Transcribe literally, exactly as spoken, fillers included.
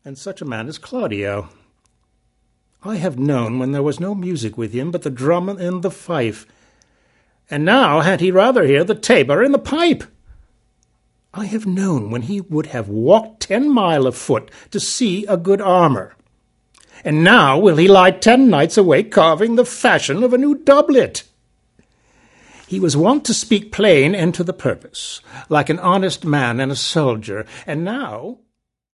and such a man is Claudio. I have known when there was no music with him but the drum and the fife, and now had he rather hear the tabor and the pipe. I have known when he would have walked ten mile afoot to see a good armour, and now will he lie ten nights awake carving the fashion of a new doublet. He was wont to speak plain and to the purpose, like an honest man and a soldier, and now